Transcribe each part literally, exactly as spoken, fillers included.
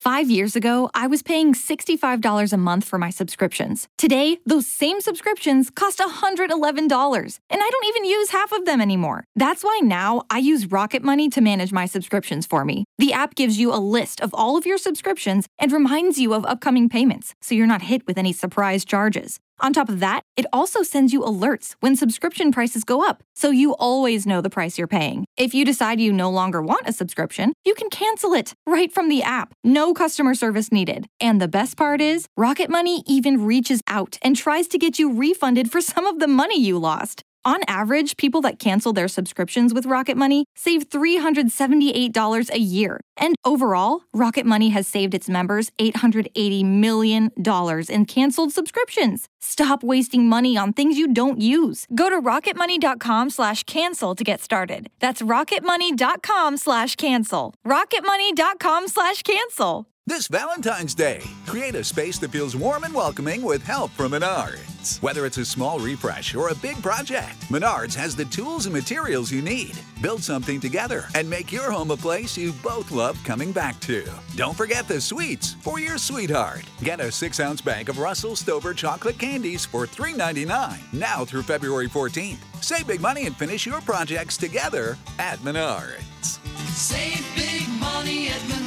Five years ago, I was paying sixty-five dollars a month for my subscriptions. Today, those same subscriptions cost one hundred eleven dollars, and I don't even use half of them anymore. That's why now I use Rocket Money to manage my subscriptions for me. The app gives you a list of all of your subscriptions and reminds you of upcoming payments, so you're not hit with any surprise charges. On top of that, it also sends you alerts when subscription prices go up, so you always know the price you're paying. If you decide you no longer want a subscription, you can cancel it right from the app. No customer service needed. And the best part is, Rocket Money even reaches out and tries to get you refunded for some of the money you lost. On average, people that cancel their subscriptions with Rocket Money save three hundred seventy-eight dollars a year. And overall, Rocket Money has saved its members eight hundred eighty million dollars in canceled subscriptions. Stop wasting money on things you don't use. Go to rocketmoney.com slash cancel to get started. That's rocketmoney.com slash cancel. rocketmoney.com slash cancel. This Valentine's Day, create a space that feels warm and welcoming with help from Menards. Whether it's a small refresh or a big project, Menards has the tools and materials you need. Build something together and make your home a place you both love coming back to. Don't forget the sweets for your sweetheart. Get a six-ounce bag of Russell Stover chocolate candies for three ninety-nine now through February fourteenth. Save big money and finish your projects together at Menards. Save big money at Menards.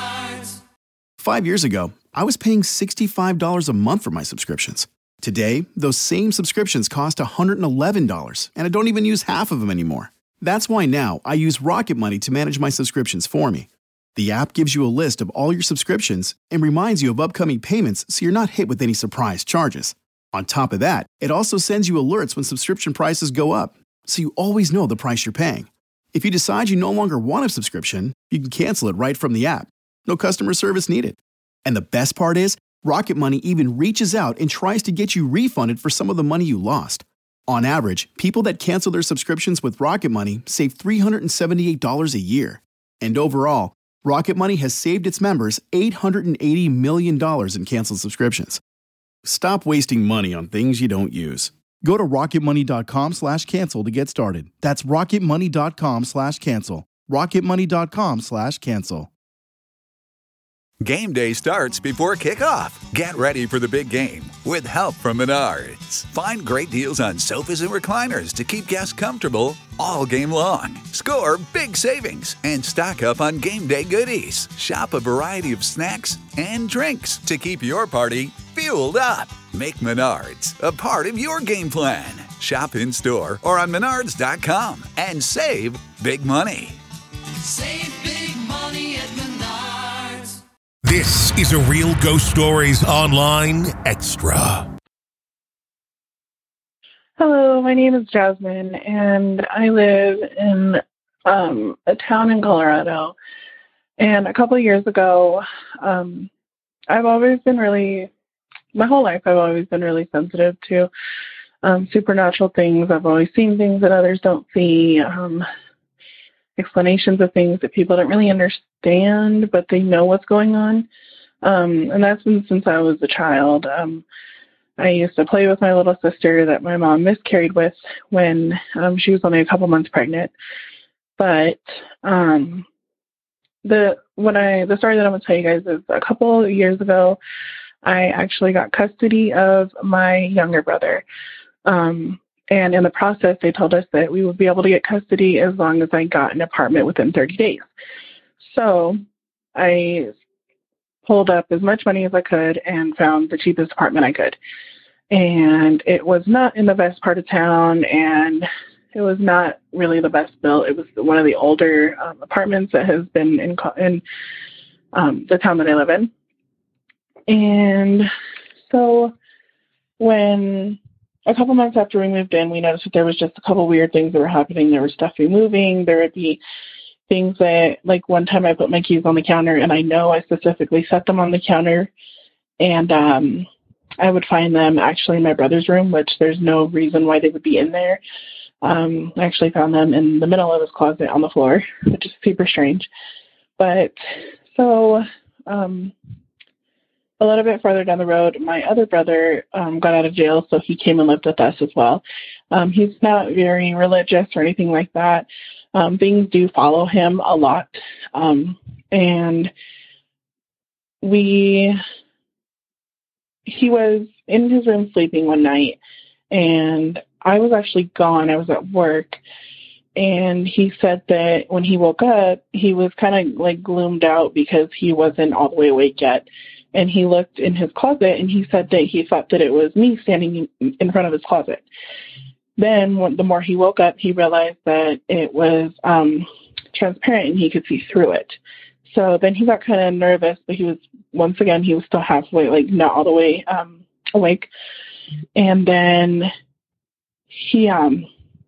Five years ago, I was paying sixty-five dollars a month for my subscriptions. Today, those same subscriptions cost one hundred eleven dollars, and I don't even use half of them anymore. That's why now I use Rocket Money to manage my subscriptions for me. The app gives you a list of all your subscriptions and reminds you of upcoming payments so you're not hit with any surprise charges. On top of that, it also sends you alerts when subscription prices go up, so you always know the price you're paying. If you decide you no longer want a subscription, you can cancel it right from the app. No customer service needed. And the best part is, Rocket Money even reaches out and tries to get you refunded for some of the money you lost. On average, people that cancel their subscriptions with Rocket Money save three hundred seventy-eight dollars a year. And overall, Rocket Money has saved its members eight hundred eighty million dollars in canceled subscriptions. Stop wasting money on things you don't use. Go to rocketmoney.com slash cancel to get started. That's rocketmoney.com slash cancel. rocketmoney.com slash cancel. Game day starts before kickoff. Get ready for the big game with help from Menards. Find great deals on sofas and recliners to keep guests comfortable all game long. Score big savings and stock up on game day goodies. Shop a variety of snacks and drinks to keep your party fueled up. Make Menards a part of your game plan. Shop in store or on menards dot com and save big money. Save big money at Menards. This is a Real Ghost Stories Online Extra. Hello, my name is Jasmine, and I live in um, a town in Colorado. And a couple of years ago, um, I've always been really, my whole life, I've always been really sensitive to um, supernatural things. I've always seen things that others don't see. Um, explanations of things that people don't really understand, but they know what's going on. Um, and that's been since I was a child. Um, I used to play with my little sister that my mom miscarried with when um, she was only a couple months pregnant. But um, the when I the story that I'm going to tell you guys is a couple of years ago, I actually got custody of my younger brother. Um, And in the process, they told us that we would be able to get custody as long as I got an apartment within thirty days. So I pulled up as much money as I could and found the cheapest apartment I could. And it was not in the best part of town, and it was not really the best built. It was one of the older um, apartments that has been in, in um, the town that I live in. And so when a couple months after we moved in, we noticed that there was just a couple weird things that were happening. There was stuff removing. There would be things that, like one time I put my keys on the counter, and I know I specifically set them on the counter, and um, I would find them actually in my brother's room, which there's no reason why they would be in there. Um, I actually found them in the middle of his closet on the floor, which is super strange. But so um, a little bit further down the road, my other brother um, got out of jail, so he came and lived with us as well. Um, he's not very religious or anything like that. Um, things do follow him a lot. Um, and we, he was in his room sleeping one night, and I was actually gone. I was at work. And he said that when he woke up, he was kind of like gloomed out because he wasn't all the way awake yet. And he looked in his closet, and he said that he thought that it was me standing in front of his closet. Then when, the more he woke up, he realized that it was um, transparent and he could see through it. So then he got kind of nervous, but he was, once again, he was still halfway, like not all the way um, awake. And then he, um,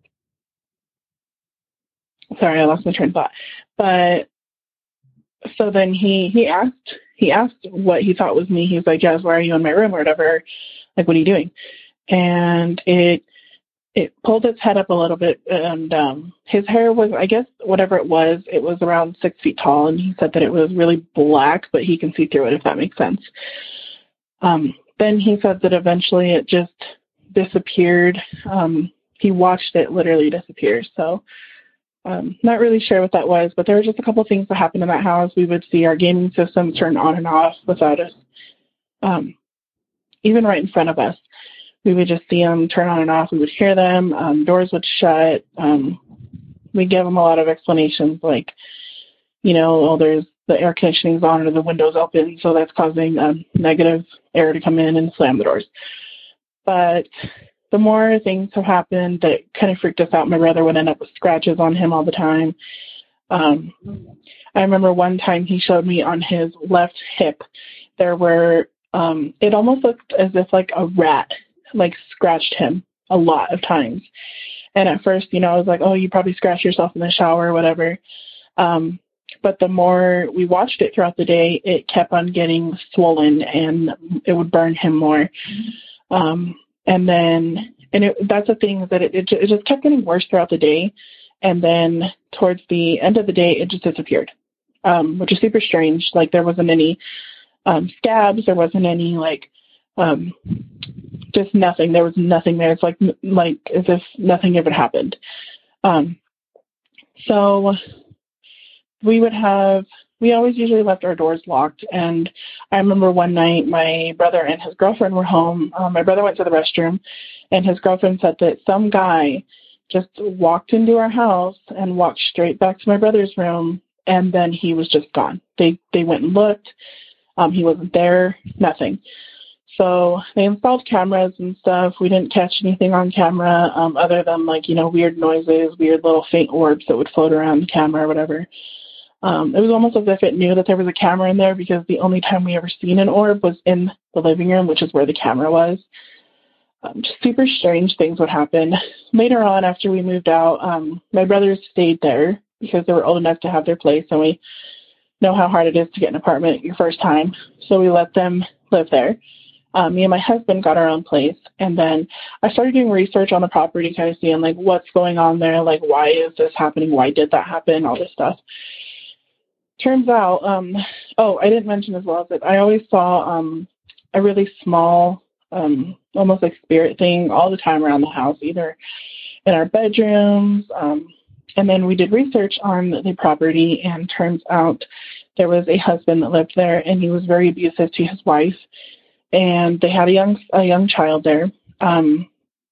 sorry, I lost my train of thought. But so then he, he asked, he asked what he thought was me. He was like, Jazz, why are you in my room or whatever? Like, what are you doing? And it, it pulled its head up a little bit, and um, his hair was, I guess, whatever it was, it was around six feet tall. And he said that it was really black, but he can see through it, if that makes sense. Um, then he said that eventually it just disappeared. Um, he watched it literally disappear. So, Um, not really sure what that was, but there were just a couple of things that happened in that house. We would see our gaming system turn on and off without us, um, even right in front of us. We would just see them turn on and off. We would hear them. Um, doors would shut. Um, we gave them a lot of explanations, like, you know, oh, there's the air conditioning's on or the window's open, so that's causing um, negative air to come in and slam the doors. But the more things have happened that kind of freaked us out, my brother would end up with scratches on him all the time. Um, I remember one time he showed me on his left hip, there were, um, it almost looked as if like a rat, like scratched him a lot of times. And at first, you know, I was like, oh, you probably scratched yourself in the shower or whatever. Um, but the more we watched it throughout the day, it kept on getting swollen and it would burn him more. Um, And then, and it, that's the thing, that it, it, it just kept getting worse throughout the day. And then towards the end of the day, it just disappeared, um, which is super strange. Like, there wasn't any um, scabs. There wasn't any, like, um, just nothing. There was nothing there. It's like, like as if nothing ever happened. Um, so we would have, we always usually left our doors locked. And I remember one night my brother and his girlfriend were home. Um, my brother went to the restroom, and his girlfriend said that some guy just walked into our house and walked straight back to my brother's room, and then he was just gone. They they went and looked. Um, he wasn't there, nothing. So they installed cameras and stuff. We didn't catch anything on camera um, other than, like, you know, weird noises, weird little faint orbs that would float around the camera or whatever. Um, it was almost as if it knew that there was a camera in there, because the only time we ever seen an orb was in the living room, which is where the camera was. Um, just super strange things would happen. Later on, after we moved out, um, my brothers stayed there because they were old enough to have their place, and we know how hard it is to get an apartment your first time. So we let them live there. Um, me and my husband got our own place, and then I started doing research on the property, kind of seeing, like, what's going on there, like, why is this happening, why did that happen, all this stuff. Turns out, um, oh, I didn't mention as well that I always saw um, a really small, um, almost like spirit thing all the time around the house, either in our bedrooms. Um, and then we did research on the property, and turns out there was a husband that lived there, and he was very abusive to his wife, and they had a young a young child there. Um,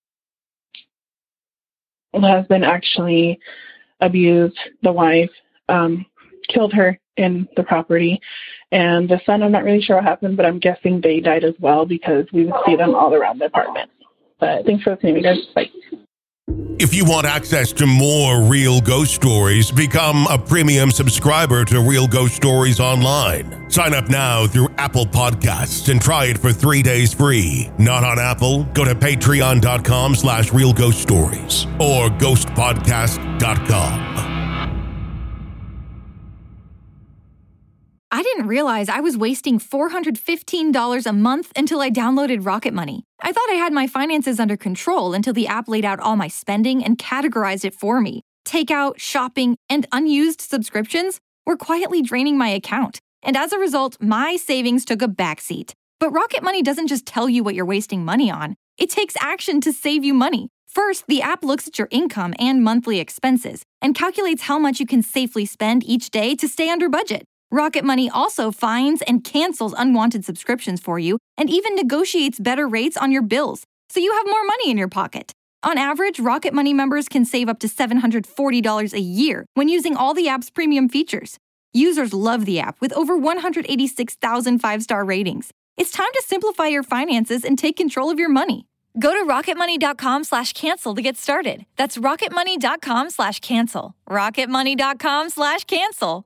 the husband actually abused the wife. Um, killed her in the property, and the son, I'm not really sure what happened, but I'm guessing they died as well, because we would see them all around the apartment. But thanks for listening, guys. Bye. If you want access to more Real Ghost Stories, become a premium subscriber to Real Ghost Stories Online. Sign up now through Apple Podcasts and try it for three days free. Not on Apple? Go to patreon.com slash Real Ghost Stories or ghost podcast dot com. I didn't realize I was wasting four hundred fifteen dollars a month until I downloaded Rocket Money. I thought I had my finances under control until the app laid out all my spending and categorized it for me. Takeout, shopping, and unused subscriptions were quietly draining my account. And as a result, my savings took a backseat. But Rocket Money doesn't just tell you what you're wasting money on. It takes action to save you money. First, the app looks at your income and monthly expenses and calculates how much you can safely spend each day to stay under budget. Rocket Money also finds and cancels unwanted subscriptions for you and even negotiates better rates on your bills, so you have more money in your pocket. On average, Rocket Money members can save up to seven hundred forty dollars a year when using all the app's premium features. Users love the app with over one hundred eighty-six thousand five-star ratings. It's time to simplify your finances and take control of your money. Go to rocketmoney.com slash cancel to get started. That's rocketmoney.com slash cancel. rocketmoney.com slash cancel.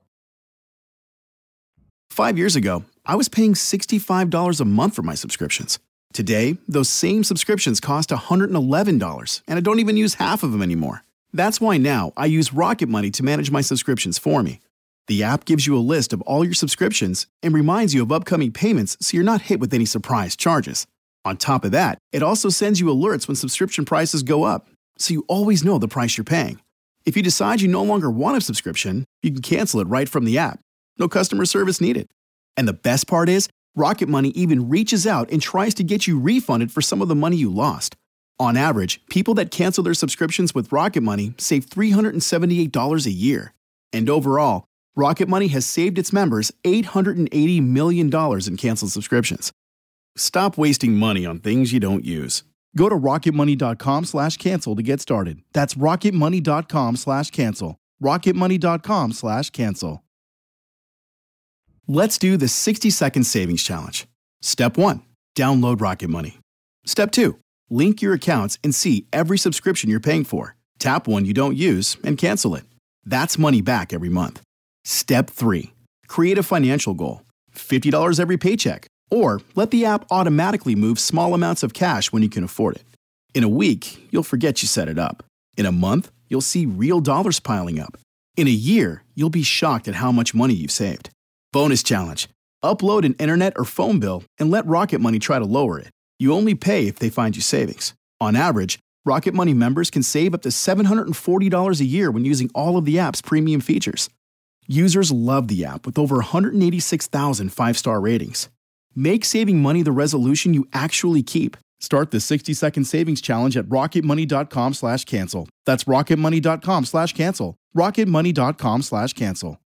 Five years ago, I was paying sixty-five dollars a month for my subscriptions. Today, those same subscriptions cost one hundred eleven dollars, and I don't even use half of them anymore. That's why now I use Rocket Money to manage my subscriptions for me. The app gives you a list of all your subscriptions and reminds you of upcoming payments so you're not hit with any surprise charges. On top of that, it also sends you alerts when subscription prices go up, so you always know the price you're paying. If you decide you no longer want a subscription, you can cancel it right from the app. No customer service needed. And the best part is, Rocket Money even reaches out and tries to get you refunded for some of the money you lost. On average, people that cancel their subscriptions with Rocket Money save three hundred seventy-eight dollars a year. And overall, Rocket Money has saved its members eight hundred eighty million dollars in canceled subscriptions. Stop wasting money on things you don't use. Go to rocketmoney.com slash cancel to get started. That's rocketmoney.com slash cancel. rocketmoney.com slash cancel. Let's do the sixty-second savings challenge. Step one, download Rocket Money. Step two, link your accounts and see every subscription you're paying for. Tap one you don't use and cancel it. That's money back every month. Step three, create a financial goal. fifty dollars every paycheck. Or let the app automatically move small amounts of cash when you can afford it. In a week, you'll forget you set it up. In a month, you'll see real dollars piling up. In a year, you'll be shocked at how much money you've saved. Bonus challenge. Upload an internet or phone bill and let Rocket Money try to lower it. You only pay if they find you savings. On average, Rocket Money members can save up to seven hundred forty dollars a year when using all of the app's premium features. Users love the app with over one hundred eighty-six thousand five-star ratings. Make saving money the resolution you actually keep. Start the sixty-second savings challenge at rocketmoney.com slash cancel. That's rocketmoney.com slash cancel. rocketmoney.com slash cancel.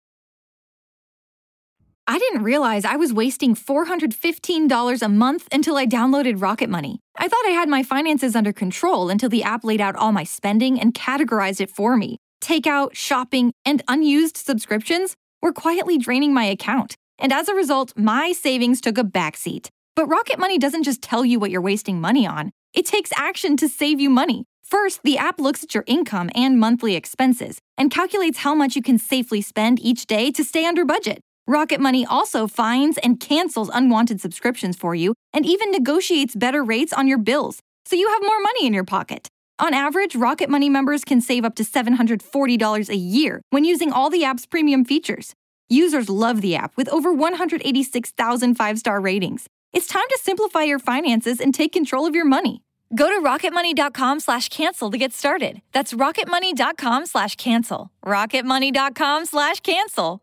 I didn't realize I was wasting four hundred fifteen dollars a month until I downloaded Rocket Money. I thought I had my finances under control until the app laid out all my spending and categorized it for me. Takeout, shopping, and unused subscriptions were quietly draining my account. And as a result, my savings took a backseat. But Rocket Money doesn't just tell you what you're wasting money on. It takes action to save you money. First, the app looks at your income and monthly expenses and calculates how much you can safely spend each day to stay under budget. Rocket Money also finds and cancels unwanted subscriptions for you and even negotiates better rates on your bills, so you have more money in your pocket. On average, Rocket Money members can save up to seven hundred forty dollars a year when using all the app's premium features. Users love the app with over one hundred eighty-six thousand five-star ratings. It's time to simplify your finances and take control of your money. Go to rocketmoney.com slash cancel to get started. That's rocketmoney.com slash cancel. rocketmoney.com slash cancel.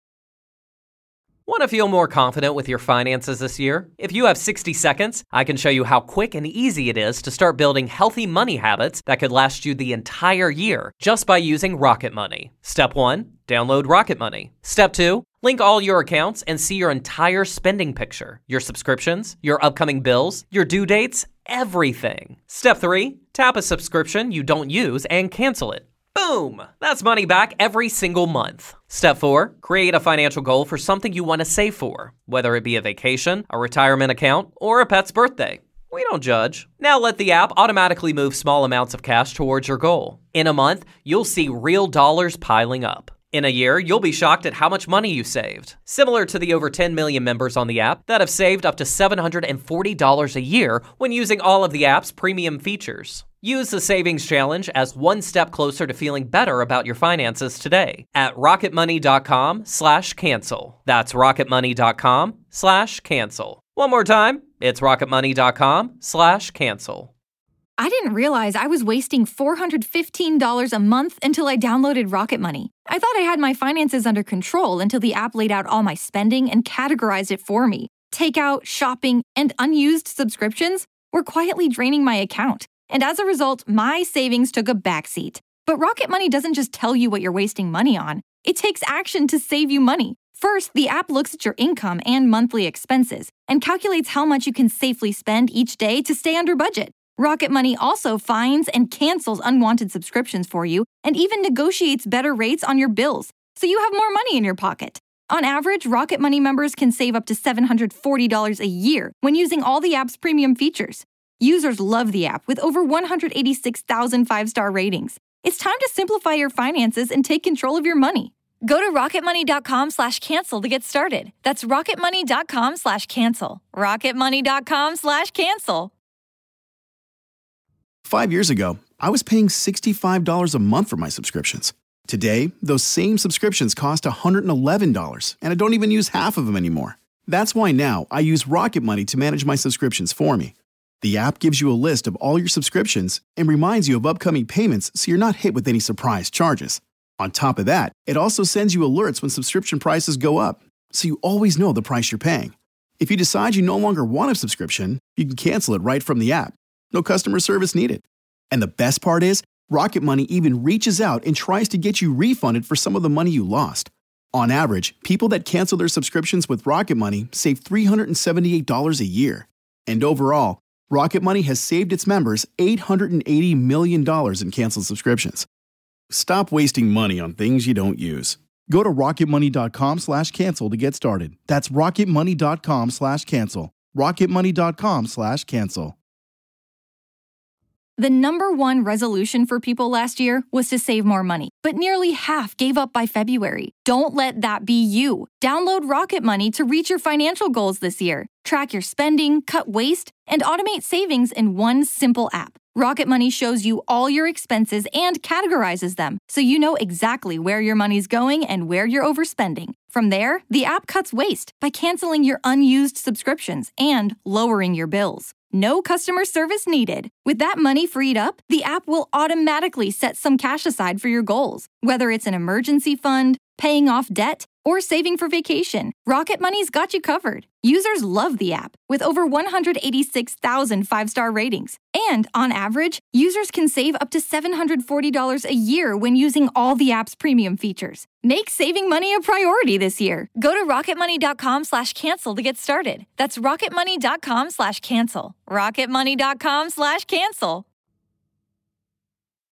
Want to feel more confident with your finances this year? If you have sixty seconds, I can show you how quick and easy it is to start building healthy money habits that could last you the entire year just by using Rocket Money. Step one, download Rocket Money. Step two, link all your accounts and see your entire spending picture, your subscriptions, your upcoming bills, your due dates, everything. Step three, tap a subscription you don't use and cancel it. Boom! That's money back every single month. Step four, create a financial goal for something you want to save for, whether it be a vacation, a retirement account, or a pet's birthday. We don't judge. Now let the app automatically move small amounts of cash towards your goal. In a month, you'll see real dollars piling up. In a year, you'll be shocked at how much money you saved. Similar to the over ten million members on the app that have saved up to seven hundred forty dollars a year when using all of the app's premium features. Use the Savings Challenge as one step closer to feeling better about your finances today at rocketmoney.com slash cancel. That's rocketmoney.com slash cancel. One more time, it's rocketmoney.com slash cancel. I didn't realize I was wasting four hundred fifteen dollars a month until I downloaded Rocket Money. I thought I had my finances under control until the app laid out all my spending and categorized it for me. Takeout, shopping, and unused subscriptions were quietly draining my account. And as a result, my savings took a backseat. But Rocket Money doesn't just tell you what you're wasting money on. It takes action to save you money. First, the app looks at your income and monthly expenses and calculates how much you can safely spend each day to stay under budget. Rocket Money also finds and cancels unwanted subscriptions for you and even negotiates better rates on your bills, so you have more money in your pocket. On average, Rocket Money members can save up to seven hundred forty dollars a year when using all the app's premium features. Users love the app with over one hundred eighty-six thousand five-star ratings. It's time to simplify your finances and take control of your money. Go to rocketmoney.com slash cancel to get started. That's rocketmoney.com slash cancel. rocketmoney.com slash cancel. Five years ago, I was paying sixty-five dollars a month for my subscriptions. Today, those same subscriptions cost one hundred eleven dollars, and I don't even use half of them anymore. That's why now I use Rocket Money to manage my subscriptions for me. The app gives you a list of all your subscriptions and reminds you of upcoming payments so you're not hit with any surprise charges. On top of that, it also sends you alerts when subscription prices go up, so you always know the price you're paying. If you decide you no longer want a subscription, you can cancel it right from the app. No customer service needed. And the best part is, Rocket Money even reaches out and tries to get you refunded for some of the money you lost. On average, people that cancel their subscriptions with Rocket Money save three hundred seventy-eight dollars a year. And overall, Rocket Money has saved its members eight hundred eighty million dollars in canceled subscriptions. Stop wasting money on things you don't use. Go to rocketmoney.com slash cancel to get started. That's rocketmoney.com slash cancel. rocketmoney.com slash cancel. The number one resolution for people last year was to save more money, but nearly half gave up by February. Don't let that be you. Download Rocket Money to reach your financial goals this year. Track your spending, cut waste, and automate savings in one simple app. Rocket Money shows you all your expenses and categorizes them, so you know exactly where your money's going and where you're overspending. From there, the app cuts waste by canceling your unused subscriptions and lowering your bills. No customer service needed. With that money freed up, the app will automatically set some cash aside for your goals. Whether it's an emergency fund, paying off debt, or saving for vacation, Rocket Money's got you covered. Users love the app, with over one hundred eighty-six thousand five-star ratings. And on average, users can save up to seven hundred forty dollars a year when using all the app's premium features. Make saving money a priority this year. Go to rocketmoney.com slash cancel to get started. That's rocketmoney.com slash cancel. rocketmoney.com slash cancel.